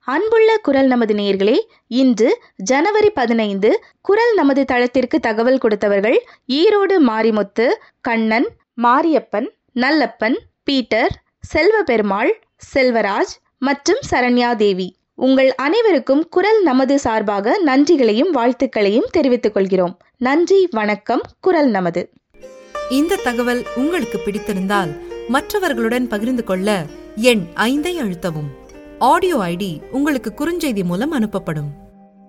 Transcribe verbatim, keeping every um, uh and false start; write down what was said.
அன்புள்ள குரல் நமது நேயர்களே, இன்று ஜனவரி பதினைந்து. குரல் நமது தளத்திற்கு தகவல் கொடுத்தவர்கள் ஈரோடு மாரிமுத்து, கண்ணன், மாரியப்பன், நல்லப்பன், பீட்டர், செல்வபெருமாள், செல்வராஜ் மற்றும் சரண்யா தேவி. உங்கள் அனைவருக்கும் குரல் நமது சார்பாக நன்றிகளையும் வாழ்த்துக்களையும் தெரிவித்துக் கொள்கிறோம். நன்றி, வணக்கம். குரல் நமது. இந்த தகவல் உங்களுக்கு பிடித்திருந்தால் மற்றவர்களுடன் பகிர்ந்து கொள்ள எண் ஐந்தை அழுத்தவும். ஆடியோ ஐடி உங்களுக்கு குறுஞ்செய்தி மூலம் அனுப்பப்படும்.